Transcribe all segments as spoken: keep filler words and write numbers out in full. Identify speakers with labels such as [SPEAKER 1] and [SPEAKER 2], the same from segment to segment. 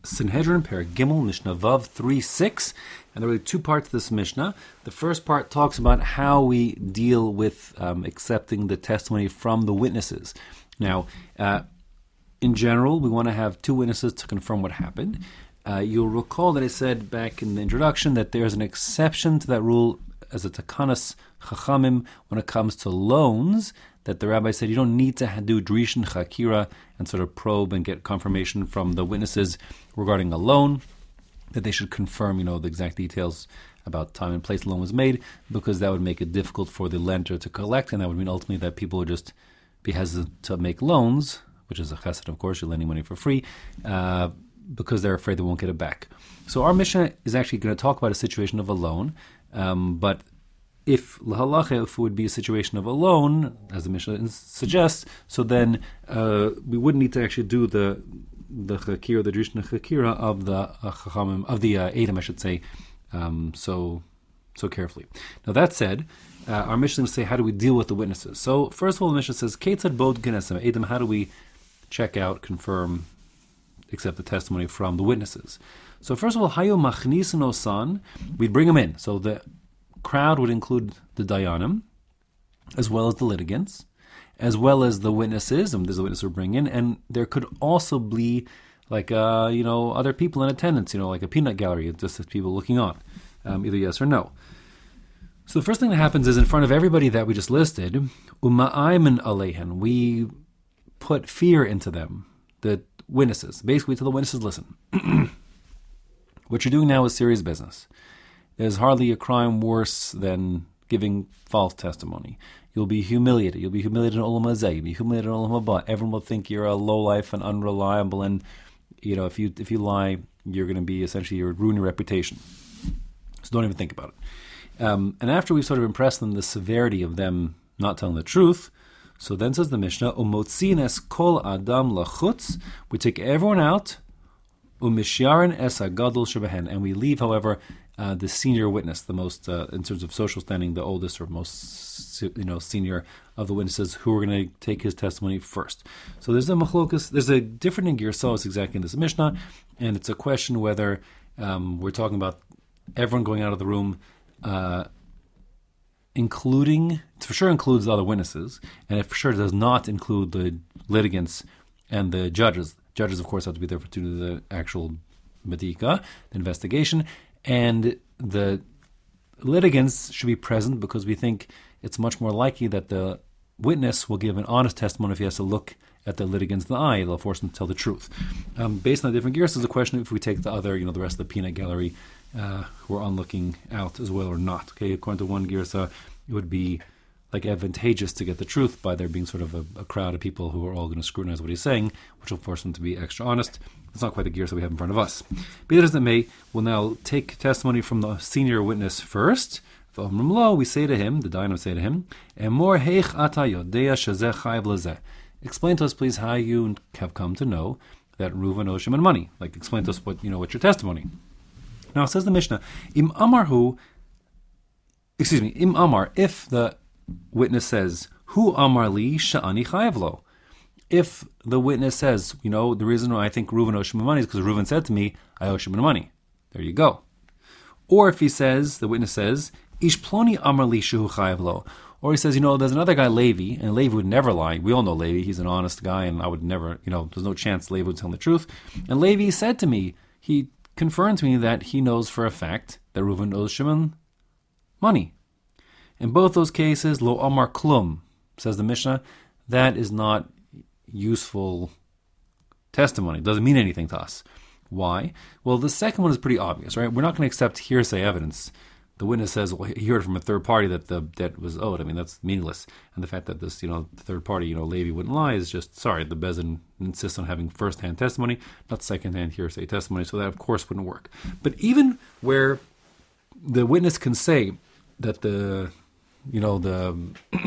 [SPEAKER 1] Sanhedrin, Perek Gimel, Mishnah Vav three six, and there are really two parts to this Mishnah. The first part talks about how we deal with um, accepting the testimony from the witnesses. Now, uh, in general, we want to have two witnesses to confirm what happened. Uh, you'll recall that I said back in the introduction that there's an exception to that rule as a takanas chachamim when it comes to loans, that the rabbi said you don't need to do drishin chakira and sort of probe and get confirmation from the witnesses regarding a loan, that they should confirm, you know, the exact details about time and place the loan was made, because that would make it difficult for the lender to collect, and that would mean ultimately that people would just be hesitant to make loans, which is a chesed, of course, you're lending money for free, uh, because they're afraid they won't get it back. So our Mishnah is actually going to talk about a situation of a loan, um, but if lahalacha, if it would be a situation of a loan, as the Mishnah suggests, so then uh, we wouldn't need to actually do the the chakira, the drishna chakira of the uh, chachamim, of the uh, Edom, I should say, um, so so carefully. Now that said, uh, our Mishnah is going to say, how do we deal with the witnesses? So first of all, the Mishnah says, Ketzad bod genesem Edom, how do we check out, confirm, accept the testimony from the witnesses? So first of all, hayo machnisin osan, we'd bring them in. So the crowd would include the dayanim, as well as the litigants, as well as the witnesses, and there's a witness we bring in, and there could also be, like, uh, you know, other people in attendance, you know, like a peanut gallery, just as people looking on, um, either yes or no. So the first thing that happens is, in front of everybody that we just listed, uma'ayman aleihen, we put fear into them, the witnesses. Basically, to the witnesses, listen, what you're doing now is serious business. There's hardly a crime worse than giving false testimony. You'll be humiliated. You'll be humiliated in Olam Hazeh. You'll be humiliated in Olam Haba. Everyone will think you're a lowlife and unreliable, and you know if you if you lie, you're going to be essentially you're ruining your reputation. So don't even think about it. Um, and after we've sort of impressed them the severity of them not telling the truth, so then says the Mishnah, Umotzin es kol adam lachutz, we take everyone out, umisharin es agadol shebehen, and we leave, however, Uh, the senior witness, the most, uh, in terms of social standing, the oldest or most, you know, senior of the witnesses, who are going to take his testimony first. So there's a machlokas, there's a different in Girsos exactly in this Mishnah, and it's a question whether um, we're talking about everyone going out of the room, uh, including, it for sure includes the other witnesses, and it for sure does not include the litigants and the judges. Judges, of course, have to be there for to do the actual medika, the investigation. And the litigants should be present because we think it's much more likely that the witness will give an honest testimony if he has to look at the litigants in the eye. They'll force them to tell the truth. Um, based on the different gears, there's a question if we take the other, you know, the rest of the peanut gallery uh, who are on looking out as well or not. Okay, according to one girsa, it would be like advantageous to get the truth by there being sort of a, a crowd of people who are all going to scrutinize what he's saying, which will force him to be extra honest. It's not quite the gears that we have in front of us. Be that as it may, we'll now take testimony from the senior witness first. We say to him, the Dayanim say to him, Emor heich ata yodea shezeh chayav lezeh. Explain to us, please, how you have come to know that Reuven owes Shimon money. Like, explain to us what, you know, what's your testimony. Now, it says the Mishnah, Im Amar hu, excuse me, Im Amar, if the witness says, Hu Amar li sha'ani chayav lo. If the witness says, you know, the reason why I think Reuven owes Shimon money is because Reuven said to me, I owe Shimon money. There you go. Or if he says, the witness says, Ish ploni amar li shehu chayav lo. Or he says, you know, there's another guy, Levi, and Levi would never lie. We all know Levi. He's an honest guy, and I would never, you know, there's no chance Levi would tell the truth. And Levi said to me, he confirmed to me that he knows for a fact that Reuven owes Shimon money. In both those cases, lo amar klum, says the Mishnah, that is not useful testimony. It doesn't mean anything to us. Why? Well, the second one is pretty obvious, right? We're not going to accept hearsay evidence. The witness says, well, he heard from a third party that the debt was owed. I mean, that's meaningless. And the fact that this, you know, the third party, you know, Levi wouldn't lie is just, sorry, the Bezin insists on having first-hand testimony, not second-hand hearsay testimony, so that, of course, wouldn't work. But even where the witness can say that the, you know, the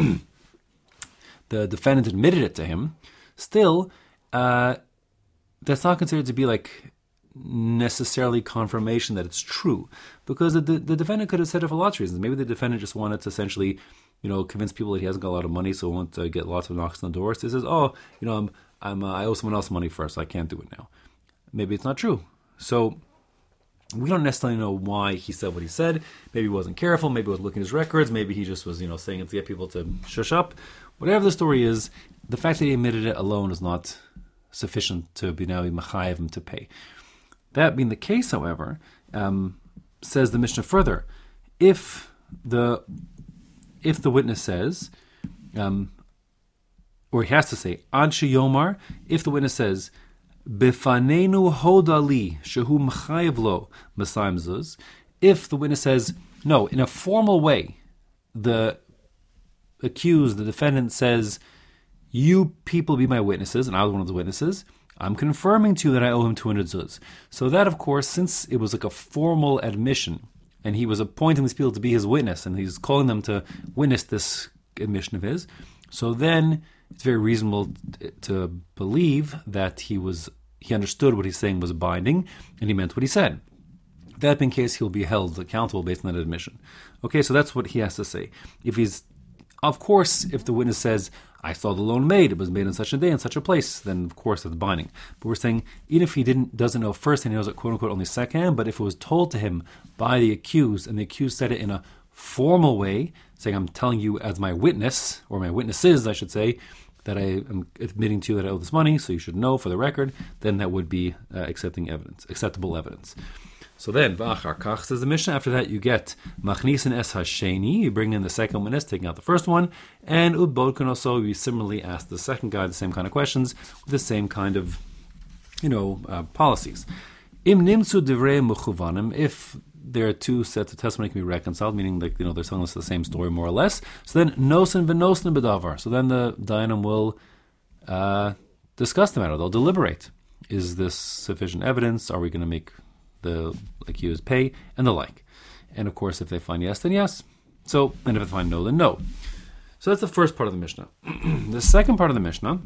[SPEAKER 1] the defendant admitted it to him, still, uh, that's not considered to be like necessarily confirmation that it's true, because the, the defendant could have said it for lots of reasons. Maybe the defendant just wanted to essentially, you know, convince people that he hasn't got a lot of money, so he wants to get lots of knocks on the door. So he says, "Oh, you know, I'm, I'm, uh, I owe someone else money first. So I can't do it now." Maybe it's not true. So we don't necessarily know why he said what he said. Maybe he wasn't careful. Maybe he was looking at his records. Maybe he just was, you know, saying it to get people to shush up. Whatever the story is, the fact that he admitted it alone is not sufficient to be now be machayev him to pay. That being the case, however, um, says the Mishnah further, if the if the witness says, um, or he has to say, ad sheyomar, if the witness says, Bifanenu hodali shehu machayev lo masayim zuz, if the witness says, no, in a formal way, the accused, the defendant says, you people be my witnesses, and I was one of the witnesses, I'm confirming to you that I owe him two hundred zuz. So that, of course, since it was like a formal admission, and he was appointing these people to be his witness, and he's calling them to witness this admission of his, so then it's very reasonable to believe that he was he understood what he's saying was binding, and he meant what he said. That being the case, he'll be held accountable based on that admission. Okay, so that's what he has to say. If he's, of course, if the witness says, I saw the loan made, it was made on such a day in such a place, then of course that's binding. But we're saying, even if he didn't doesn't know first and he knows it quote unquote only second, but if it was told to him by the accused, and the accused said it in a formal way, saying, I'm telling you as my witness, or my witnesses, I should say, that I am admitting to you that I owe this money, so you should know for the record, then that would be uh, accepting evidence, acceptable evidence. So then, v'achar kach, says the Mishnah, after that you get machnisin es hasheni, you bring in the second witness, taking out the first one, and ubodkan also, you similarly ask the second guy the same kind of questions, with the same kind of, you know, uh, policies. Im nimtzu divrei mechuvanim, if there are two sets of testimony that can be reconciled, meaning that, you know, they're telling us the same story more or less. So then, nosen v'nosen bedavar. So then the dayanim will uh, discuss the matter. They'll deliberate. Is this sufficient evidence? Are we going to make the accused pay? And the like. And of course, if they find yes, then yes. So, and if they find no, then no. So that's the first part of the Mishnah. The second part of the Mishnah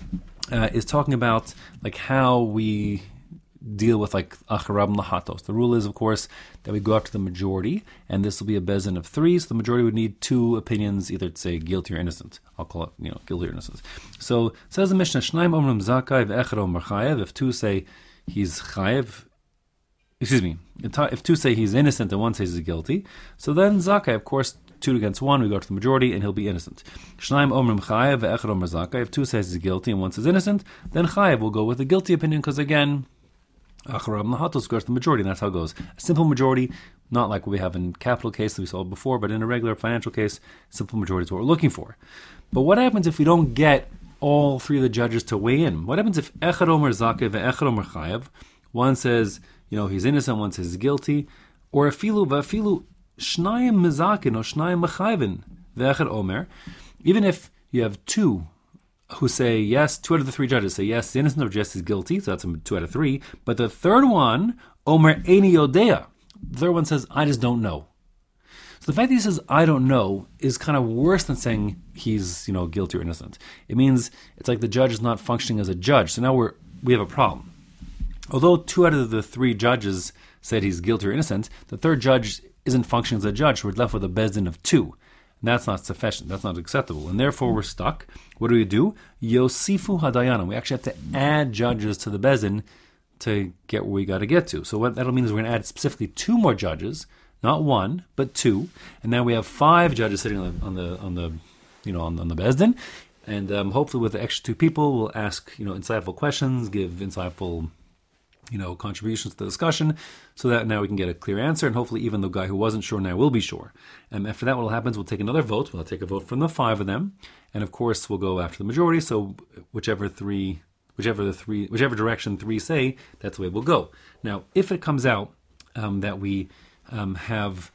[SPEAKER 1] uh, is talking about like how we deal with like acharab lahatos. The rule is, of course, that we go after the majority, and this will be a bezin of three, so the majority would need two opinions, either to say guilty or innocent. I'll call it, you know, guilty or innocent. So, says the Mishnah, Shnaim omrim zakai ve'echad omer chayev, if two say he's chayev, excuse me, if two say he's innocent and one says he's guilty, so then zakai, of course, two against one, we go to the majority, and he'll be innocent. Shnaim omrim chayev ve'echad omer zakai, if two says he's guilty and one says innocent, then chayev will go with the guilty opinion, because again, acharab lahatos goes to the majority, and that's how it goes. A simple majority, not like what we have in capital case that we saw before, but in a regular financial case, simple majority is what we're looking for. But what happens if we don't get all three of the judges to weigh in? What happens if echad omer zakeh ve'echad omer chayev, one says, you know, he's innocent, one says he's guilty, or afilu ve'afilu shnayim mezakin or shnayim mechayvin ve'echad omer, even if you have two who say yes, two out of the three judges say yes, the innocent or just is guilty, so that's two out of three. But the third one, Omer Eini Yodea, the third one says, I just don't know. So the fact that he says, I don't know, is kind of worse than saying he's, you know, guilty or innocent. It means it's like the judge is not functioning as a judge. So now we're we have a problem. Although two out of the three judges said he's guilty or innocent, the third judge isn't functioning as a judge, so we're left with a bezdin of two. And that's not sufficient. That's not acceptable. And therefore, we're stuck. What do we do? Yosifu hadayanim. We actually have to add judges to the bezin to get where we got to get to. So what that'll mean is we're going to add specifically two more judges, not one, but two. And now we have five judges sitting on the on the, on the you know on, on the bezdin. And um, hopefully, with the extra two people, we'll ask you know insightful questions, give insightful you know, contributions to the discussion, so that now we can get a clear answer, and hopefully even the guy who wasn't sure now will be sure. And after that, what will happen is we'll take another vote. We'll take a vote from the five of them, and of course we'll go after the majority. So whichever three, whichever the three, whichever direction three say, that's the way we'll go. Now, if it comes out um, that we um, have,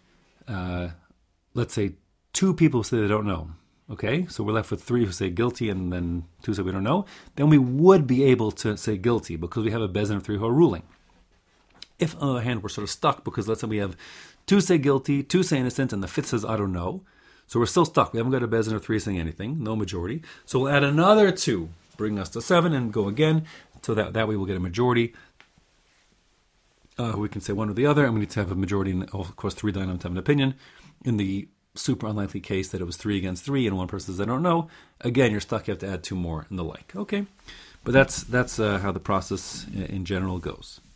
[SPEAKER 1] uh, let's say, two people who say they don't know. Okay, so we're left with three who say guilty and then two say we don't know. Then we would be able to say guilty because we have a bezin of three who are ruling. If, on the other hand, we're sort of stuck because let's say we have two say guilty, two say innocent, and the fifth says I don't know. So we're still stuck. We haven't got a bezin of three saying anything, no majority. So we'll add another two, bring us to seven, and go again. So that, that way we'll get a majority. Uh, we can say one or the other, and we need to have a majority, and of course three dynamics have an opinion. In the super unlikely case that it was three against three and one person says I don't know, again you're stuck, you have to add two more and the like. Okay, but that's that's uh, how the process in general goes.